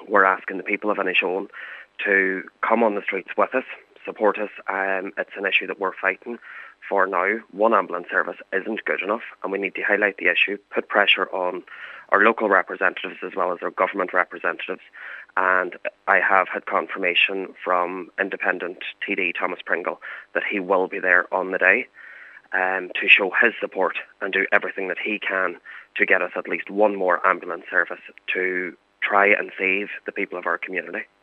we're asking the people of Inishowen to come on the streets with us, support us. It's an issue that we're fighting for now. One ambulance service isn't good enough, and we need to highlight the issue, put pressure on our local representatives as well as our government representatives. And I have had confirmation from independent TD Thomas Pringle that he will be there on the day to show his support and do everything that he can to get us at least one more ambulance service to try and save the people of our community.